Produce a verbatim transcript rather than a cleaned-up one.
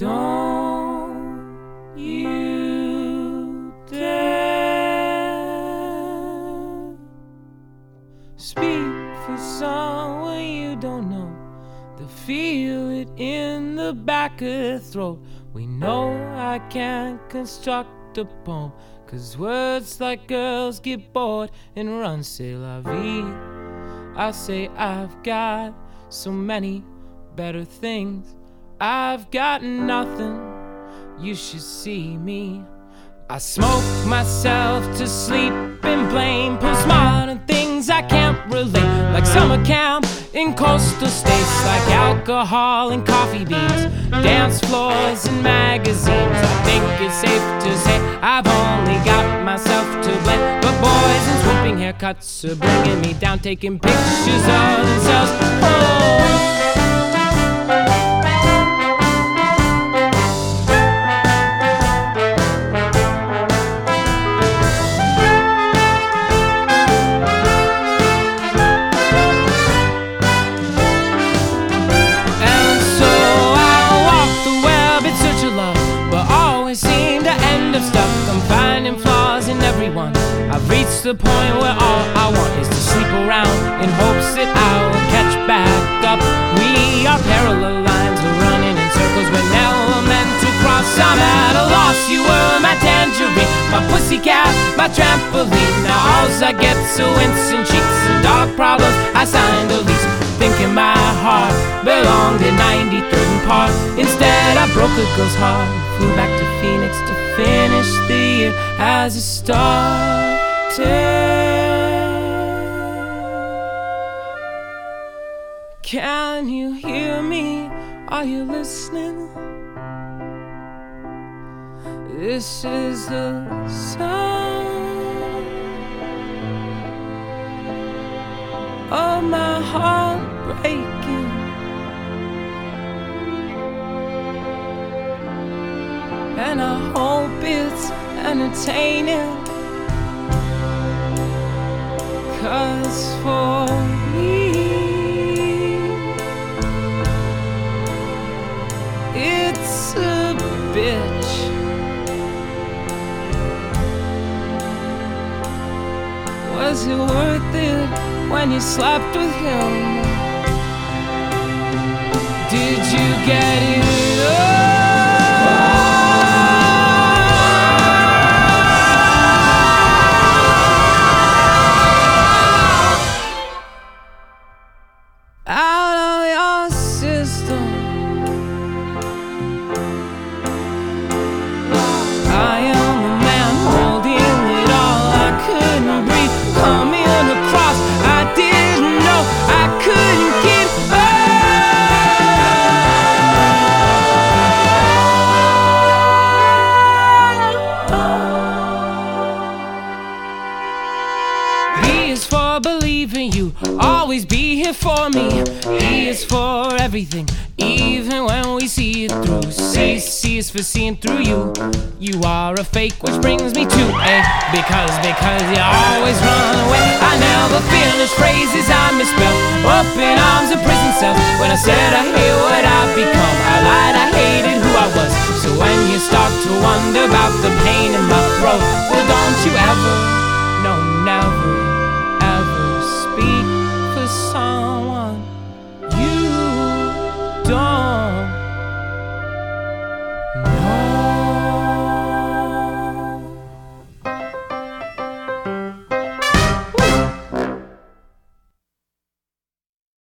Don't you dare speak for someone you don't know. To feel it in the back of the throat. We know I can't construct a poem, 'cause words like girls get bored and run. C'est la vie. I say I've got so many better things. I've got nothing, you should see me. I smoke myself to sleep and blame postmodern things I can't relate. Like summer camp in coastal states, like alcohol and coffee beans, dance floors and magazines. I think it's safe to say I've only got myself to blame. But boys in swooping haircuts are bringing me down, taking pictures of themselves. Oh. I've reached the point where all I want is to sleep around in hopes that I will catch back up. We are parallel lines, we're running in circles, we're never meant to cross. I'm at a loss, you were my tangerine, my pussycat, my trampoline. Now all I get's are wincing cheeks and dog problems. I signed a lease, thinking my heart belonged in ninety-third and Park. Instead I broke a girl's heart, flew back to Phoenix to finish the year as a star. Can you hear me? Are you listening? This is the sound of my heart breaking, and I hope it's entertaining. 'Cause for me, it's a bitch. Was it worth it when you slept with him? Did you get it all? Out of your system. I am a man holding it all. I couldn't breathe, coming across. I didn't know I couldn't keep up. B is for believing you, always be here for me. E is for everything, even when we see it through. C, C is for seeing through you. You are a fake, which brings me to A. Because, because you always run away. I never finish phrases I misspell. Open arms of prison cells. When I said I hate what I've become, I lied, I hated